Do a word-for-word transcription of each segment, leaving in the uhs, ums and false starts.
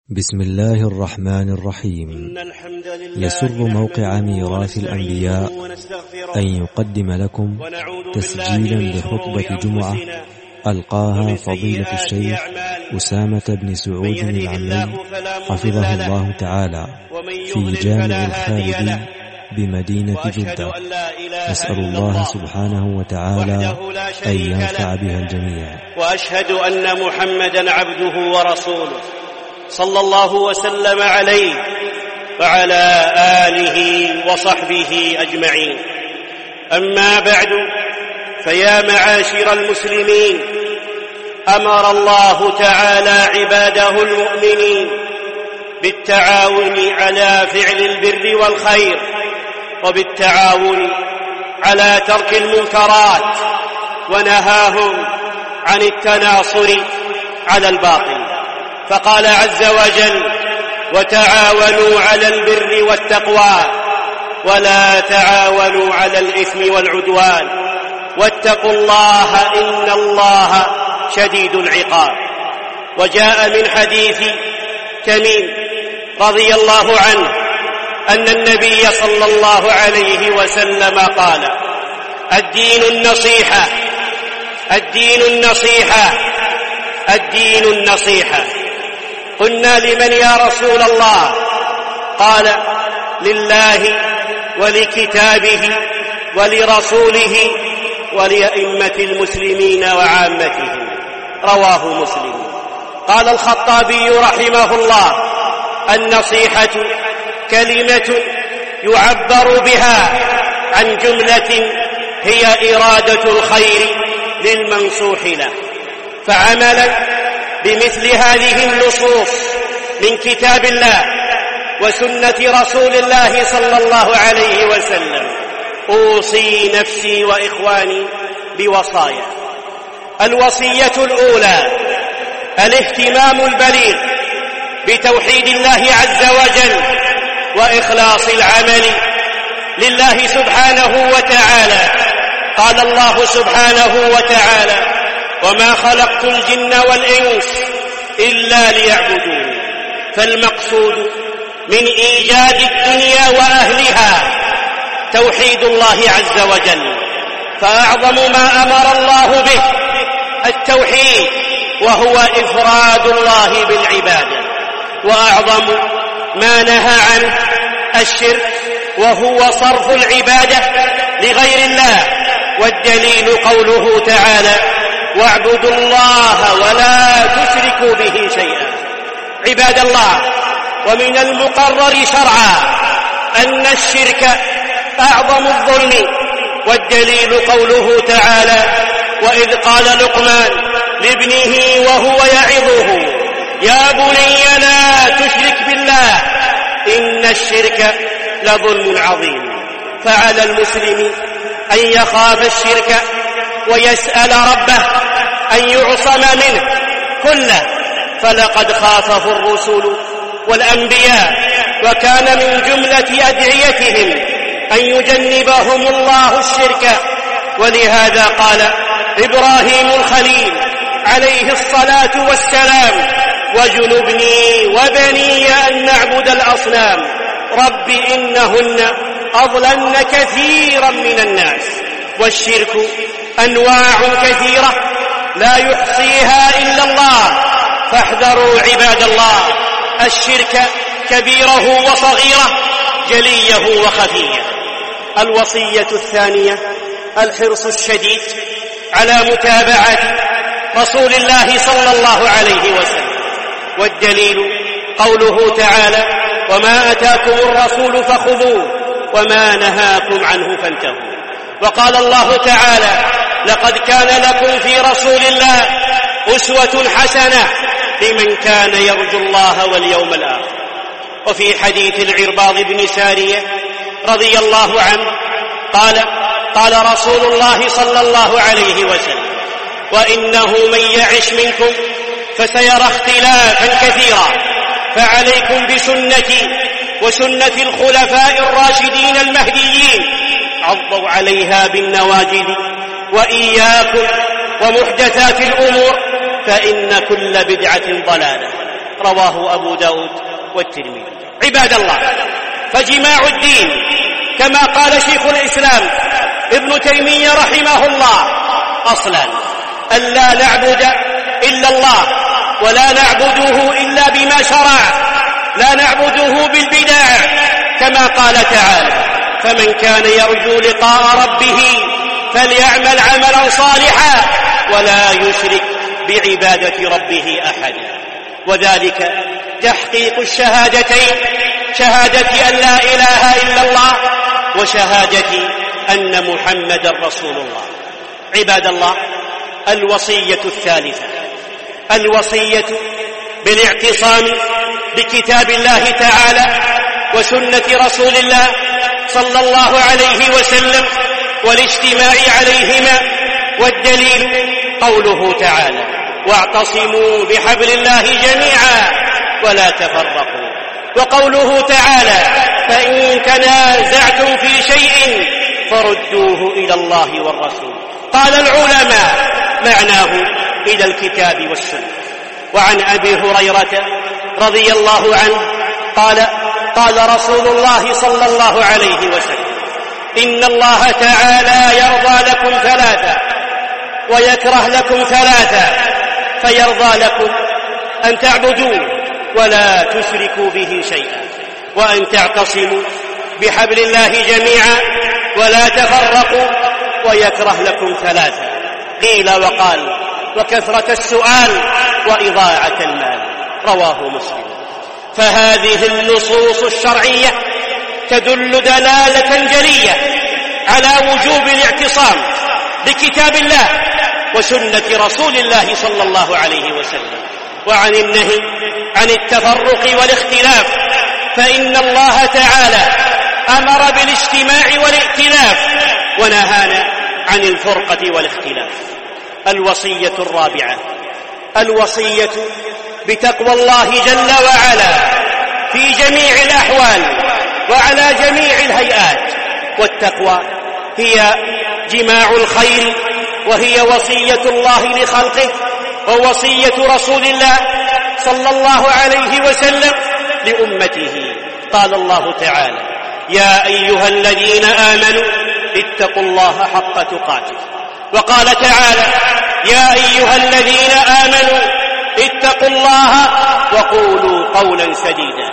بسم الله الرحمن الرحيم. يسر موقع ميراث الأنبياء أن يقدم لكم تسجيلا لخطبة جمعة ألقاها فضيلة الشيخ أسامة بن سعود العمري حفظه الله تعالى في جامع الخالدين بمدينة جدة. نسأل الله سبحانه وتعالى أن ينفع بها الجميع. وأشهد أن محمدا عبده ورسوله صلى الله وسلم عليه وعلى آله وصحبه أجمعين. أما بعد، فيا معاشر المسلمين، أمر الله تعالى عباده المؤمنين بالتعاون على فعل البر والخير، وبالتعاون على ترك المنكرات، ونهاهم عن التناصر على الباطل، فقال عز وجل: وتعاونوا على البر والتقوى ولا تعاونوا على الإثم والعدوان واتقوا الله إن الله شديد العقاب. وجاء من حديث تميم رضي الله عنه أن النبي صلى الله عليه وسلم قال: الدين النصيحة الدين النصيحة الدين النصيحة. قلنا: لمن يا رسول الله؟ قال: لله ولكتابه ولرسوله ولأئمة المسلمين وعامتهم. رواه مسلم. قال الخطابي رحمه الله: النصيحة كلمة يعبر بها عن جملة هي إرادة الخير للمنصوح له، فعملا بمثل هذه النصوص من كتاب الله وسنة رسول الله صلى الله عليه وسلم أوصي نفسي وإخواني بوصايا. الوصية الأولى: الاهتمام البليغ بتوحيد الله عز وجل وإخلاص العمل لله سبحانه وتعالى. قال الله سبحانه وتعالى: وما خلقت الجن والإنس إلا ليعبدون. فالمقصود من إيجاد الدنيا وأهلها توحيد الله عز وجل، فأعظم ما أمر الله به التوحيد، وهو إفراد الله بالعبادة، وأعظم ما نهى عنه الشرك، وهو صرف العبادة لغير الله. والدليل قوله تعالى: واعبدوا الله ولا تشركوا به شيئا. عباد الله، ومن المقرر شرعا أن الشرك أعظم الظلم، والدليل قوله تعالى: وإذ قال لقمان لابنه وهو يعظه يا بني لا تشرك بالله إن الشرك لظلم عظيم. فعلى المسلم أن يخاف الشرك ويسأل ربه أن يعصم منه كله، فلقد خافه الرسل والأنبياء، وكان من جملة أدعيتهم أن يجنبهم الله الشرك. ولهذا قال إبراهيم الخليل عليه الصلاة والسلام: وجنبني وبني أن نعبد الأصنام رب إنهن أضللن كثيرا من الناس. والشرك أنواع كثيرة لا يحصيها إلا الله، فاحذروا عباد الله الشرك كبيره وصغيره، جليه وخفيه. الوصية الثانية: الحرص الشديد على متابعة رسول الله صلى الله عليه وسلم. والدليل قوله تعالى: وما أتاكم الرسول فخذوه وما نهاكم عنه فانتهوا. وقال الله تعالى: لقد كان لكم في رسول الله أسوة حسنة لمن كان يرجو الله واليوم الآخر. وفي حديث العرباض بن سارية رضي الله عنه قال: قال رسول الله صلى الله عليه وسلم: وإنه من يعش منكم فسيرى اختلافا كثيرا، فعليكم بسنتي وسنة الخلفاء الراشدين المهديين، عضوا عليها بالنواجذ، وإياكم ومحدثات الأمور فإن كل بدعة ضلالة. رواه أبو داود والترمذي. عباد الله، فجماع الدين كما قال شيخ الإسلام ابن تيمية رحمه الله أصلا أن لا نعبد إلا الله، ولا نعبده إلا بما شرع، لا نعبده بالبدع، كما قال تعالى: فمن كان يرجو لقاء ربه فليعمل عملا صالحا ولا يشرك بعبادة ربه أحدا. وذلك تحقيق الشهادتين، شهادة أن لا إله إلا الله وشهادة أن محمدا رسول الله. عباد الله، الوصية الثالثة الوصية بالاعتصام بكتاب الله تعالى وسنة رسول الله صلى الله عليه وسلم والاجتماع عليهما. والدليل قوله تعالى: واعتصموا بحبل الله جميعا ولا تفرقوا. وقوله تعالى: فإن تنازعتم في شيء فردوه إلى الله والرسول. قال العلماء: معناه إلى الكتاب والسنة. وعن أبي هريرة رضي الله عنه قال: قال رسول الله صلى الله عليه وسلم: إن الله تعالى يرضى لكم ثلاثة ويكره لكم ثلاثة، فيرضى لكم أن تعبدوه ولا تشركوا به شيئا، وأن تعتصموا بحبل الله جميعا ولا تفرقوا، ويكره لكم ثلاثة. قيل وقال: وكثرة السؤال وإضاعة المال. رواه مسلم. فهذه النصوص الشرعية تدل دلالة جلية على وجوب الاعتصام بكتاب الله وسنة رسول الله صلى الله عليه وسلم، وعن النهي عن التفرق والاختلاف، فإن الله تعالى أمر بالاجتماع والائتلاف ونهانا عن الفرقة والاختلاف. الوصية الرابعة الوصية بتقوى الله جل وعلا في جميع الأحوال وعلى جميع الهيئات. والتقوى هي جماع الخير، وهي وصية الله لخلقه ووصية رسول الله صلى الله عليه وسلم لأمته. قال الله تعالى: يا أيها الذين آمنوا اتقوا الله حق تقاته. وقال تعالى: يا أيها الذين آمنوا اتقوا الله وقولوا قولا سديدا.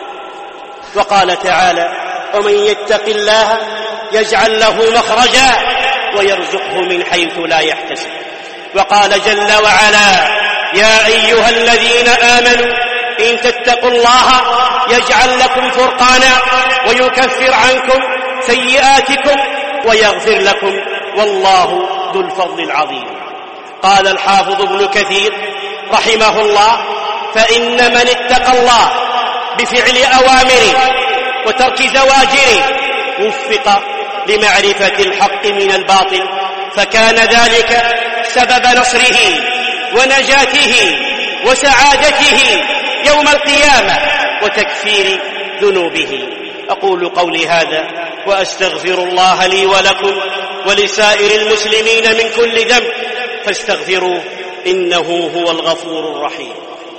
وقال تعالى: ومن يتق الله يجعل له مخرجا ويرزقه من حيث لا يحتسب. وقال جل وعلا: يا أيها الذين آمنوا إن تتقوا الله يجعل لكم فرقانا ويكفر عنكم سيئاتكم ويغفر لكم والله ذو الفضل العظيم. قال الحافظ ابن كثير رحمه الله: فإن من اتقى الله بفعل أوامره وترك زواجره وفق لمعرفة الحق من الباطل، فكان ذلك سبب نصره ونجاته وسعادته يوم القيامة وتكفير ذنوبه. أقول قولي هذا وأستغفر الله لي ولكم ولسائر المسلمين من كل ذنب، فاستغفروه إنه هو الغفور الرحيم.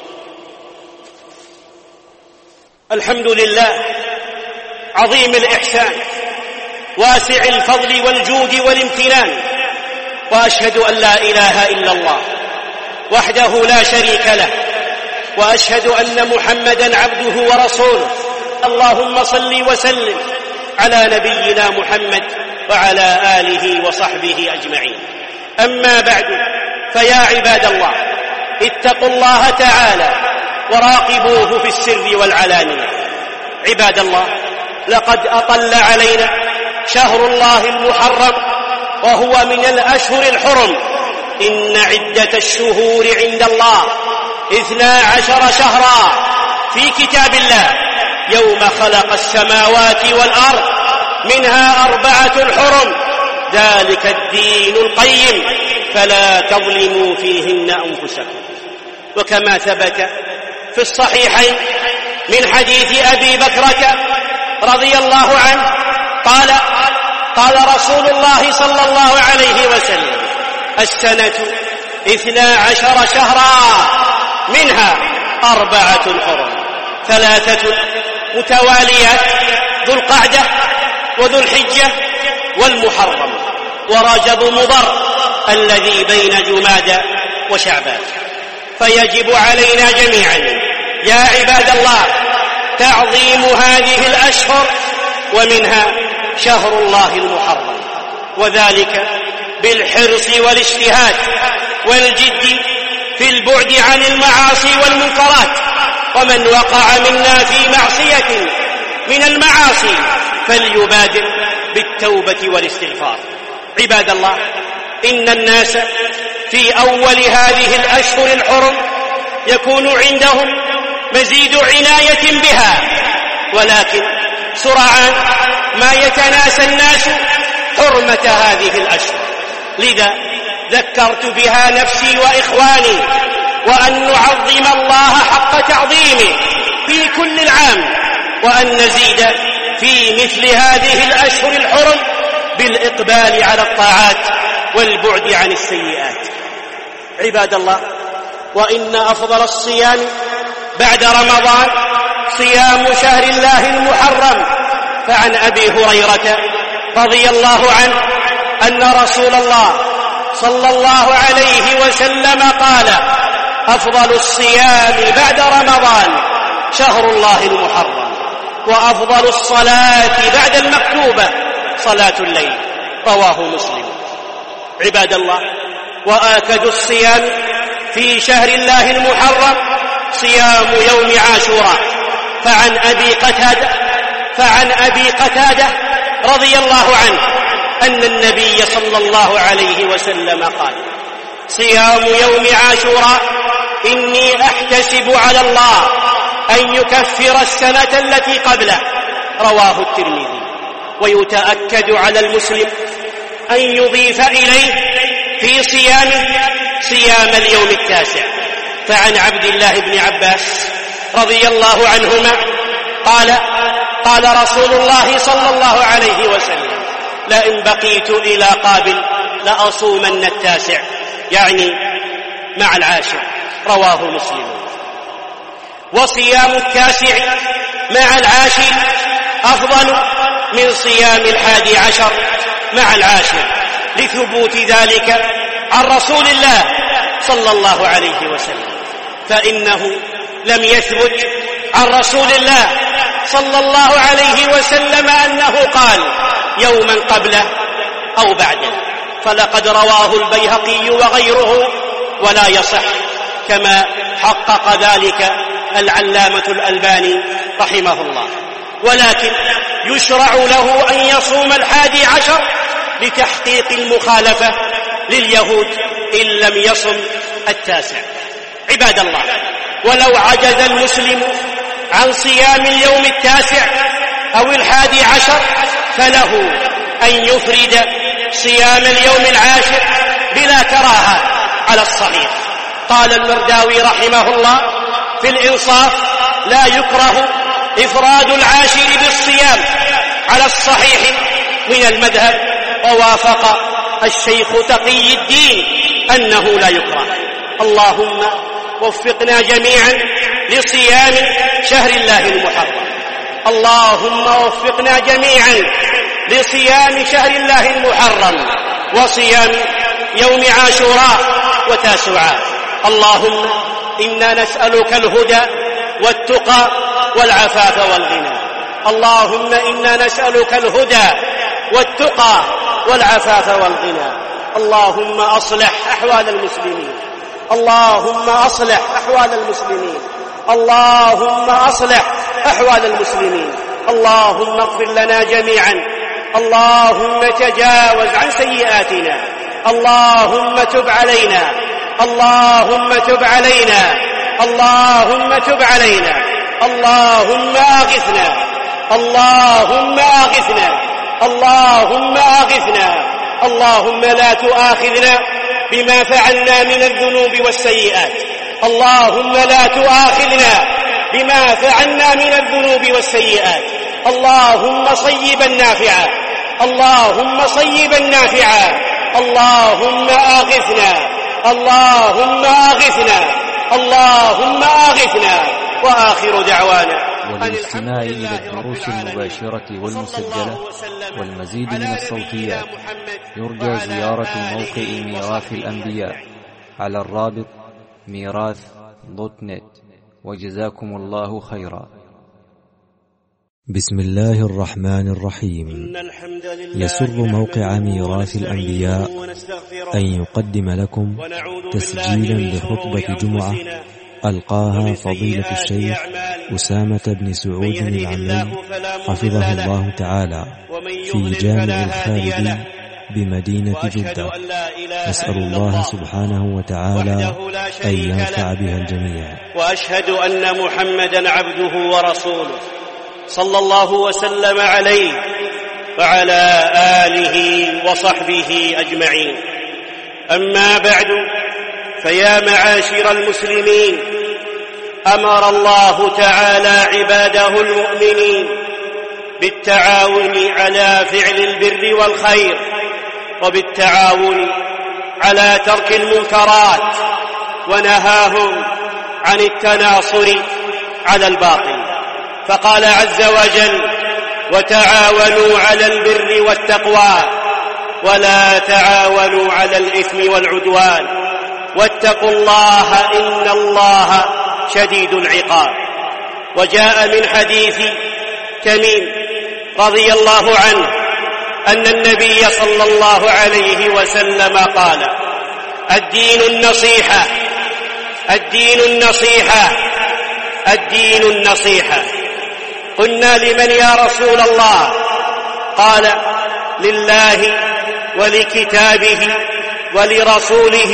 الحمد لله عظيم الإحسان واسع الفضل والجود والامتنان، وأشهد أن لا إله إلا الله وحده لا شريك له، وأشهد أن محمدا عبده ورسوله. اللهم صل وسلم على نبينا محمد وعلى آله وصحبه أجمعين. أما بعد، فيا عباد الله، اتقوا الله تعالى وراقبوه في السر والعلانية. عباد الله، لقد أطل علينا شهر الله المحرم، وهو من الأشهر الحرم. إن عدة الشهور عند الله اثنا عشر شهرا في كتاب الله يوم خلق السماوات والأرض، منها أربعة حرم، ذلك الدين القيم، فلا تظلموا فيهن أنفسكم. وكما ثبت في الصحيحين من حديث أبي بكرة رضي الله عنه قال: قال رسول الله صلى الله عليه وسلم: السنة اثنا عشر شهرا، منها أربعة حرم، ثلاثة متواليات: ذو القعدة وذو الحجة والمحرم ورجب مضر الذي بين جمادى وشعبان. فيجب علينا جميعا يا عباد الله تعظيم هذه الأشهر، ومنها شهر الله المحرم، وذلك بالحرص والاجتهاد والجد في البعد عن المعاصي والمنكرات. ومن وقع منا في معصية من المعاصي فليبادر بالتوبة والاستغفار. عباد الله، إن الناس في أول هذه الأشهر الحرم يكون عندهم مزيد عناية بها، ولكن سرعان ما يتناسى الناس حرمة هذه الأشهر. لذا ذكرت بها نفسي وإخواني، وأن نعظم الله حق تعظيمه في كل العام، وأن نزيد في مثل هذه الأشهر الحرم بالإقبال على الطاعات والبعد عن السيئات. عباد الله، وإن أفضل الصيام بعد رمضان صيام شهر الله المحرم. فعن أبي هريرة رضي الله عنه أن رسول الله صلى الله عليه وسلم قال: أفضل الصيام بعد رمضان شهر الله المحرم، وأفضل الصلاة بعد المكتوبة صلاة الليل. رواه مسلم. عباد الله، وآكد الصيام في شهر الله المحرم صيام يوم عاشوراء. فعن أبي قتادة فعن أبي قتادة رضي الله عنه أن النبي صلى الله عليه وسلم قال: صيام يوم عاشوراء إني أحتسب على الله أن يكفر السنة التي قبله. رواه الترمذي. ويتأكد على المسلم أن يضيف إليه في صيامه صيام اليوم التاسع. فعن عبد الله بن عباس رضي الله عنهما قال: قال رسول الله صلى الله عليه وسلم: لئن بقيت إلى قابل لأصومن التاسع، يعني مع العاشر. رواه مسلم. وصيام التاسع مع العاشر أفضل من صيام الحادي عشر مع العاشر، لثبوت ذلك عن رسول الله صلى الله عليه وسلم. فإنه لم يثبت عن رسول الله صلى الله عليه وسلم أنه قال يوما قبله أو بعده، فلقد رواه البيهقي وغيره ولا يصح، كما حقق ذلك العلامة الألباني رحمه الله. ولكن يشرع له أن يصوم الحادي عشر لتحقيق المخالفة لليهود إن لم يصم التاسع. عباد الله، ولو عجز المسلم عن صيام اليوم التاسع أو الحادي عشر فله أن يفرد صيام اليوم العاشر بلا كراهة على الصحيح. قال المرداوي رحمه الله في الإنصاف: لا يكره إفراد العاشر بالصيام على الصحيح من المذهب، ووافق الشيخ تقي الدين أنه لا يكره. اللهم وفقنا جميعا لصيام شهر الله المحرم. اللهم وفقنا جميعا لصيام شهر الله المحرم وصيام يوم عاشوراء وتاسوعاء. اللهم إنا نسألك الهدى والتقى والعفاف والغنى. اللهم إنا نسألك الهدى والتقى والعفاف والغنى. اللهم أصلح أحوال المسلمين. اللهم أصلح أحوال المسلمين. اللهم أصلح أحوال المسلمين. اللهم اغفر لنا جميعا. اللهم تجاوز عن سيئاتنا. اللهم تب علينا. اللهم تب علينا. اللهم تب علينا. اللهم أغثنا. اللهم أغثنا. اللهم أغثنا. اللهم لا تؤاخذنا بما فعلنا من الذنوب والسيئات. اللهم لا تؤاخذنا بما فعلنا من الذنوب والسيئات. اللهم صيبا نافعا. اللهم صيبا نافعا. اللهم أغثنا. اللهم أغثنا. اللهم أغثنا. وآخر دعوانا. وللاستماع إلى الدروس المباشرة والمسجلة والمزيد من الصوتيات يرجى زيارة موقع ميراث الأنبياء على الرابط ميراث دوت نت. وجزاكم الله خيرا. بسم الله الرحمن الرحيم. يسر موقع ميراث الأنبياء أن يقدم لكم تسجيلا لخطبة جمعة ألقاها فضيلة الشيخ أسامة بن سعود العمري حفظه الله تعالى في جامع الخالدي بمدينة جدة. نسأل الله سبحانه وتعالى أن ينفع بها الجميع. وأشهد أن محمدا عبده ورسوله صلى الله وسلم عليه وعلى آله وصحبه أجمعين. أما بعد، فيا معاشر المسلمين، أمر الله تعالى عباده المؤمنين بالتعاون على فعل البر والخير، وبالتعاون على ترك المنكرات، ونهاهم عن التناصر على الباطل. فقال عز وجل: وتعاونوا على البر والتقوى ولا تعاونوا على الإثم والعدوان واتقوا الله إن الله شديد العقاب. وجاء من حديث تميم رضي الله عنه أن النبي صلى الله عليه وسلم قال: الدين النصيحة، الدين النصيحة، الدين النصيحة. قلنا: لمن يا رسول الله؟ قال: لله ولكتابه ولرسوله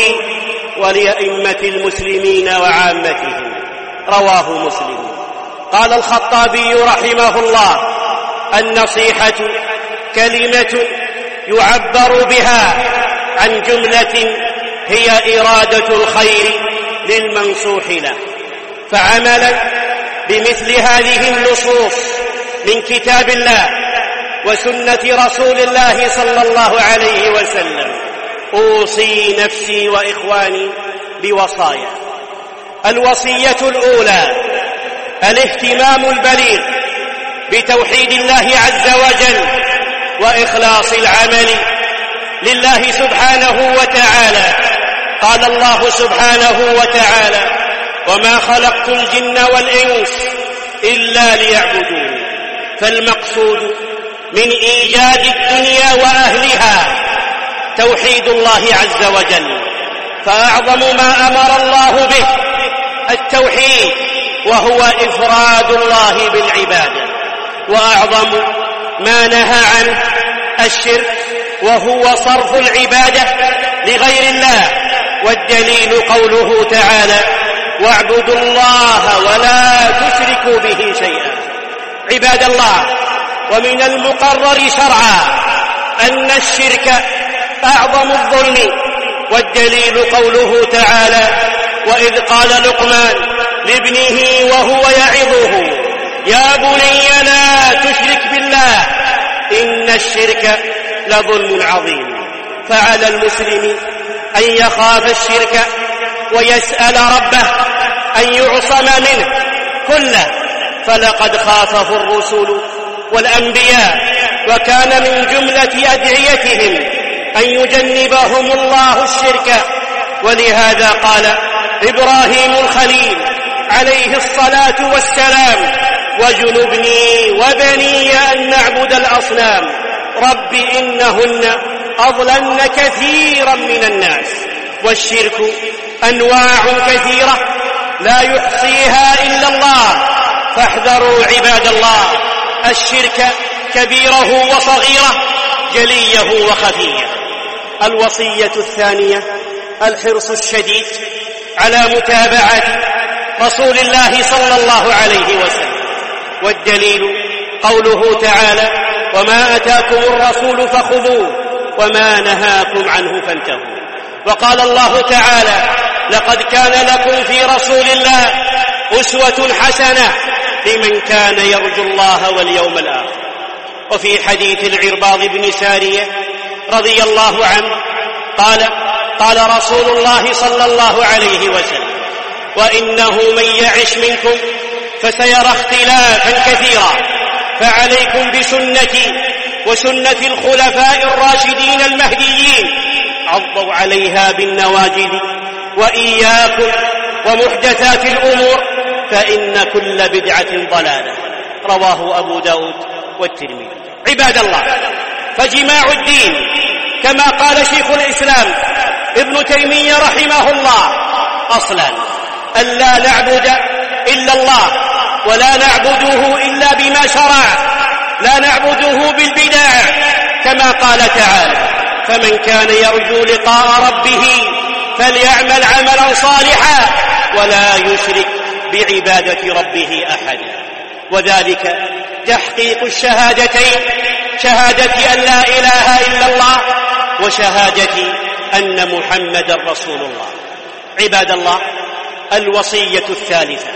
ولأئمة المسلمين وعامتهم. رواه مسلم. قال الخطابي رحمه الله: النصيحة كلمة يعبر بها عن جملة هي إرادة الخير للمنصوح له. فعملا بمثل هذه النصوص من كتاب الله وسنة رسول الله صلى الله عليه وسلم أوصي نفسي وإخواني بوصايا. الوصية الأولى: الاهتمام البليغ بتوحيد الله عز وجل وإخلاص العمل لله سبحانه وتعالى. قال الله سبحانه وتعالى: وما خلقت الجن والإنس إلا ليعبدون. فالمقصود من إيجاد الدنيا وأهلها توحيد الله عز وجل. فأعظم ما أمر الله به التوحيد، وهو إفراد الله بالعبادة. وأعظم ما نهى عنه الشرك، وهو صرف العبادة لغير الله. والدليل قوله تعالى: واعبدوا الله ولا تشركوا به شيئا. عباد الله، ومن المقرر شرعا أن الشرك أعظم الظلم. والدليل قوله تعالى: وإذ قال لقمان لابنه وهو يعظه يا بني لا تشرك بالله إن الشرك لظلم عظيم. فعلى المسلم أن يخاف الشرك ويسأل ربه أن يعصم منه كله، فلقد خافه الرسل والأنبياء، وكان من جملة أدعيتهم أن يجنبهم الله الشرك. ولهذا قال إبراهيم الخليل عليه الصلاة والسلام: وجنبني وبني أن نعبد الأصنام رب إنهن أضللن كثيرا من الناس. والشرك أنواع كثيرة لا يحصيها إلا الله، فاحذروا عباد الله الشرك كبيره وصغيره، جليه وخفيه. الوصية الثانية: الحرص الشديد على متابعة رسول الله صلى الله عليه وسلم. والدليل قوله تعالى: وما أتاكم الرسول فخذوه وما نهاكم عنه فانتهوا. وقال الله تعالى: لقد كان لكم في رسول الله أسوة حسنة لمن كان يرجو الله واليوم الآخر. وفي حديث العرباض بن سارية رضي الله عنه قال: قال رسول الله صلى الله عليه وسلم: وإنه من يعش منكم فسيرى اختلافا كثيرا، فعليكم بسنتي وسنة الخلفاء الراشدين المهديين، عضوا عليها بالنواجذ، وإياكم ومحدثات الأمور فإن كل بدعة ضلالة. رواه أبو داود والترمذي. عباد الله، فجماع الدين كما قال شيخ الإسلام ابن تيمية رحمه الله أصلا أن لا نعبد إلا الله، ولا نعبده إلا بما شرع، لا نعبده بالبدع، كما قال تعالى: فمن كان يرجو لقاء ربه فليعمل عملا صالحا ولا يشرك بعبادة ربه أحدا. وذلك تحقيق الشهادتين، شهادة أن لا إله إلا الله وشهادة أن محمدا رسول الله. عباد الله، الوصية الثالثة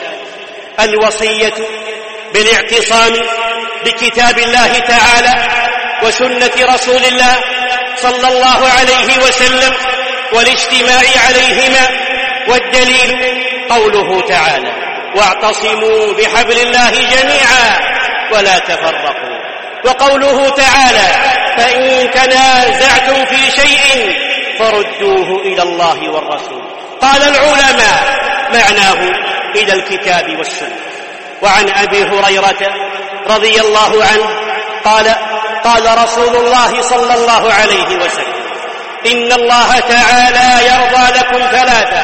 الوصية بالاعتصام بكتاب الله تعالى وسنة رسول الله صلى الله عليه وسلم والاجتماع عليهما. والدليل قوله تعالى: واعتصموا بحبل الله جميعا ولا تفرقوا. وقوله تعالى: فإن تنازعتم في شيء فردوه إلى الله والرسول. قال العلماء معناه إلى الكتاب والسنة. وعن أبي هريرة رضي الله عنه قال: قال رسول الله صلى الله عليه وسلم: إن الله تعالى يرضى لكم ثلاثة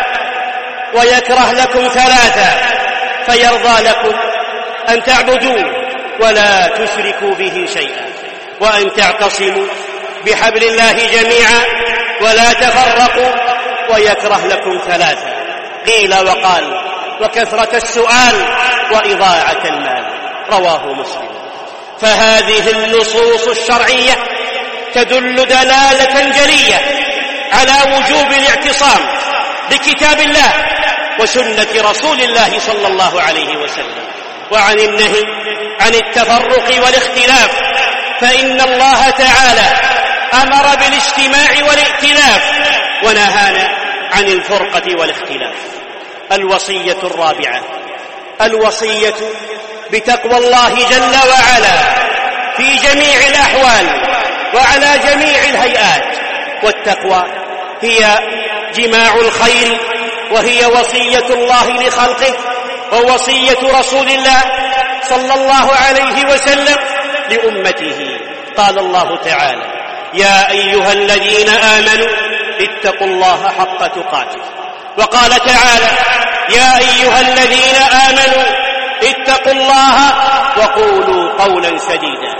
ويكره لكم ثلاثة، فيرضى لكم أن تعبدوه ولا تشركوا به شيئا، وأن تعتصموا بحبل الله جميعا ولا تفرقوا، ويكره لكم ثلاثة. قيل وقال: وكثرة السؤال وإضاعة المال. رواه مسلم. فهذه النصوص الشرعية تدل دلالة جلية على وجوب الاعتصام بكتاب الله وسنة رسول الله صلى الله عليه وسلم، وعن النهي عن التفرق والاختلاف، فإن الله تعالى أمر بالاجتماع والائتلاف ونهانا عن الفرقة والاختلاف. الوصية الرابعة الوصية بتقوى الله جل وعلا في جميع الأحوال وعلى جميع الهيئات. والتقوى هي جماع الخير، وهي وصية الله لخلقه ووصية رسول الله صلى الله عليه وسلم لأمته. قال الله تعالى: يا أيها الذين آمنوا اتقوا الله حق تقاته. وقال تعالى: يا أيها الذين آمنوا اتقوا الله وقولوا قولا سديدا.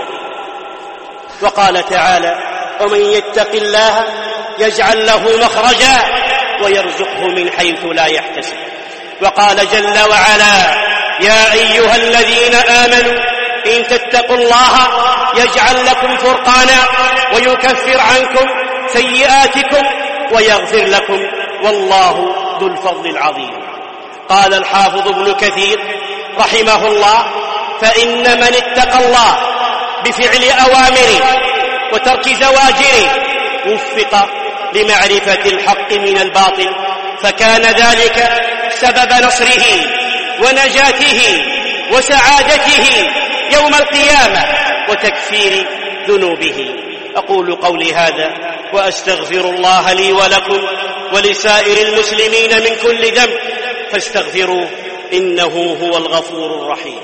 وقال تعالى: ومن يتق الله يجعل له مخرجا ويرزقه من حيث لا يحتسب. وقال جل وعلا: يا أيها الذين آمنوا إن تتقوا الله يجعل لكم فرقانا ويكفر عنكم سيئاتكم ويغفر لكم والله ذو الفضل العظيم. قال الحافظ ابن كثير رحمه الله: فإن من اتقى الله بفعل أوامره وترك زواجره وفق لمعرفة الحق من الباطل، فكان ذلك سبب نصره ونجاته وسعادته يوم القيامة وتكفير ذنوبه. أقول قولي هذا وأستغفر الله لي ولكم ولسائر المسلمين من كل ذنب، فاستغفروه إنه هو الغفور الرحيم.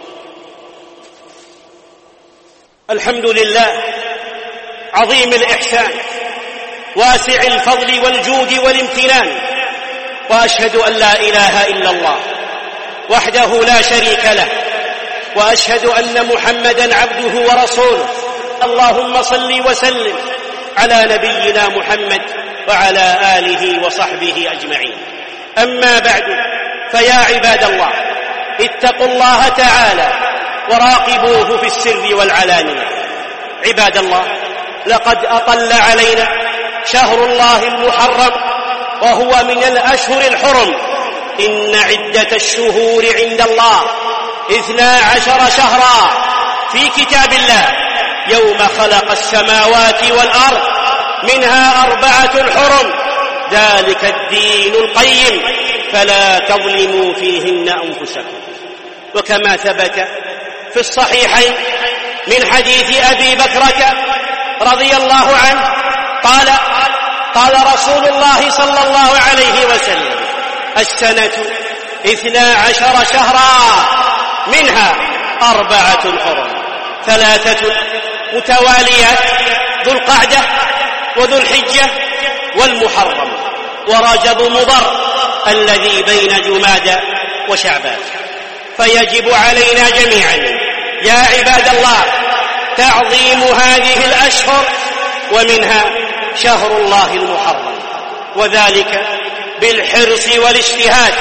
الحمد لله عظيم الإحسان واسع الفضل والجود والامتنان، وأشهد أن لا إله إلا الله وحده لا شريك له، وأشهد أن محمدا عبده ورسوله. اللهم صل وسلم على نبينا محمد وعلى آله وصحبه أجمعين. أما بعد، فيا عباد الله، اتقوا الله تعالى وراقبوه في السر والعلانية. عباد الله، لقد أطل علينا شهر الله المحرم، وهو من الأشهر الحرم. إن عدة الشهور عند الله اثنا عشر شهرا في كتاب الله يوم خلق السماوات والأرض، منها أربعة حرم، ذلك الدين القيم، فلا تظلموا فيهن أنفسكم. وكما ثبت في الصحيحين من حديث أبي بكرة رضي الله عنه قال قال رسول الله صلى الله عليه وسلم: السنة اثنا عشر شهرا منها أربعة حرم، ثلاثة متواليات: ذو القعدة وذو الحجة والمحرم ورجب مضر الذي بين جمادى وشعبان. فيجب علينا جميعا يا عباد الله تعظيم هذه الأشهر، ومنها شهر الله المحرم، وذلك بالحرص والاجتهاد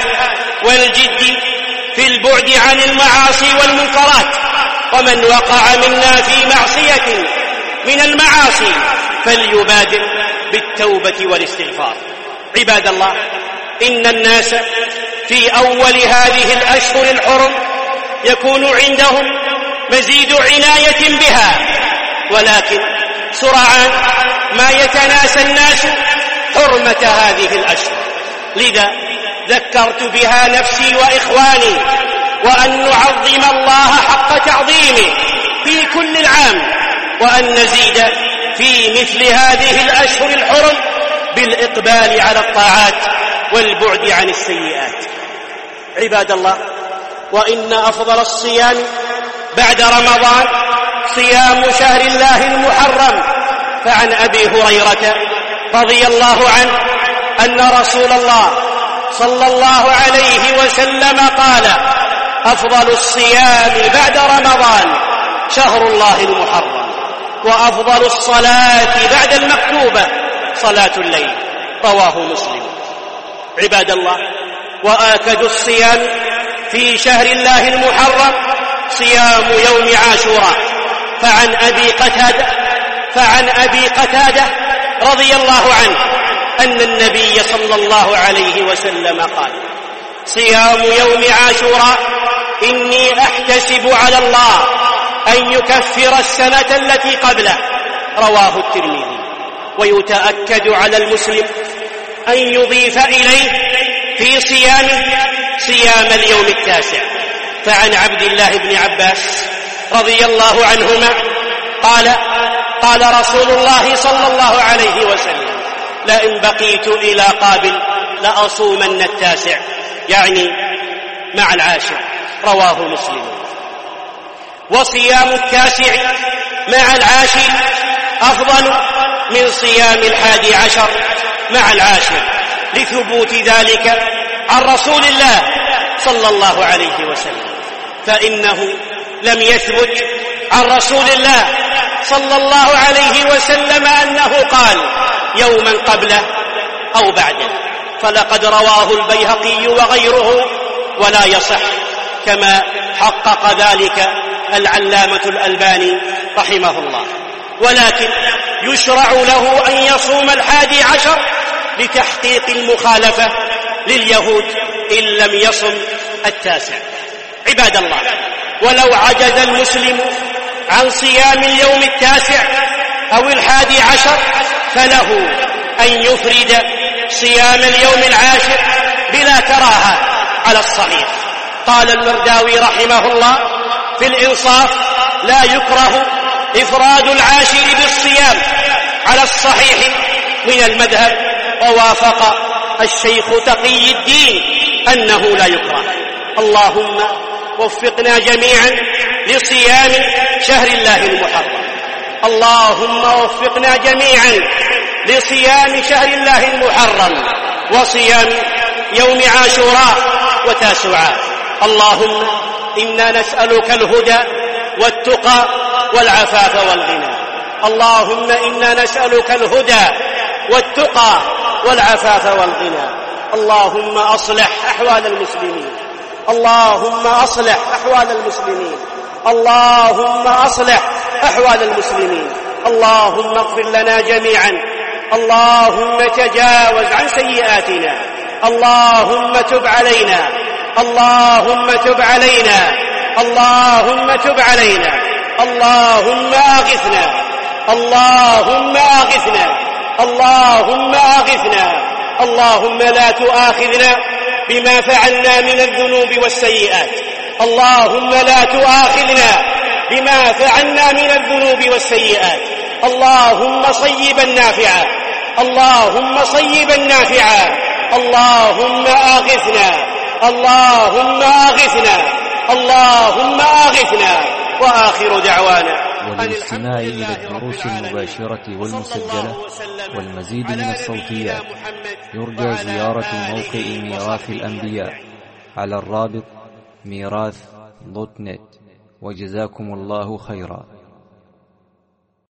والجد في البعد عن المعاصي والمنكرات. ومن وقع منا في معصية من المعاصي فليبادر بالتوبة والاستغفار. عباد الله، إن الناس في أول هذه الأشهر الحرم يكون عندهم مزيد عناية بها، ولكن سرعان ما يتناسى الناس حرمة هذه الأشهر. لذا ذكرت بها نفسي وإخواني، وأن نعظم الله حق تعظيمه في كل العام، وأن نزيد في مثل هذه الأشهر الحرم بالإقبال على الطاعات والبعد عن السيئات. عباد الله، وإن أفضل الصيام بعد رمضان صيام شهر الله المحرم. فعن أبي هريرة رضي الله عنه أن رسول الله صلى الله عليه وسلم قال: أفضل الصيام بعد رمضان شهر الله المحرم، وأفضل الصلاة بعد المكتوبة صلاة الليل. رواه مسلم. عباد الله، وآكد الصيام في شهر الله المحرم صيام يوم عاشوراء. فعن أبي قتادة فعن أبي قتادة رضي الله عنه أن النبي صلى الله عليه وسلم قال: صيام يوم عاشوراء إني أحتسب على الله أن يكفر السنة التي قبله. رواه الترمذي. ويتأكد على المسلم أن يضيف إليه في صيامه صيام اليوم التاسع. فعن عبد الله بن عباس رضي الله عنهما قال: قال رسول الله صلى الله عليه وسلم: لئن بقيت إلى قابل لأصومن التاسع، يعني مع العاشر. رواه مسلم. وصيام التاسع مع العاشر أفضل من صيام الحادي عشر مع العاشر، لثبوت ذلك عن رسول الله صلى الله عليه وسلم. فإنه لم يثبت عن رسول الله صلى الله عليه وسلم أنه قال يوما قبله أو بعده، فلقد رواه البيهقي وغيره ولا يصح، كما حقق ذلك العلامة الألباني رحمه الله. ولكن يشرع له أن يصوم الحادي عشر لتحقيق المخالفة لليهود إن لم يصم التاسع. عباد الله، ولو عجز المسلم عن صيام اليوم التاسع أو الحادي عشر فله أن يفرد صيام اليوم العاشر بلا كراهة على الصحيح. قال المرداوي رحمه الله في الإنصاف: لا يكره إفراد العاشر بالصيام على الصحيح من المذهب، ووافق الشيخ تقي الدين أنه لا يكره. اللهم وفقنا جميعا لصيام شهر الله المحرم. اللهم وفقنا جميعا لصيام شهر الله المحرم وصيام يوم عاشوراء وتاسوعاء. اللهم إنا نسألك الهدى والتقى والعفاف والغنى. اللهم إنا نسألك الهدى والتقى والعفاف والغنى. اللهم أصلح أحوال المسلمين. اللهم أصلح أحوال المسلمين. اللهم أصلح أحوال المسلمين. اللهم اغفر لنا جميعا. اللهم تجاوز عن سيئاتنا. اللهم تب علينا. اللهم تب علينا. اللهم تب علينا. اللهم أغثنا. اللهم أغثنا. اللهم أغثنا. اللهم لا تؤاخذنا بما فعلنا من الذنوب والسيئات. اللهم لا تؤاخذنا بما فعلنا من الذنوب والسيئات. اللهم صيبا نافعا، اللهم صيبا نافعا، اللهم أغثنا، اللهم أغثنا، اللهم أغثنا. وآخر دعوانا وللاستماع إلى الدروس المباشرة والمسجلة والمزيد من الصوتيات يرجى زيارة موقع ميراث الأنبياء على الرابط ميراث دوت نت. وجزاكم الله خيرا.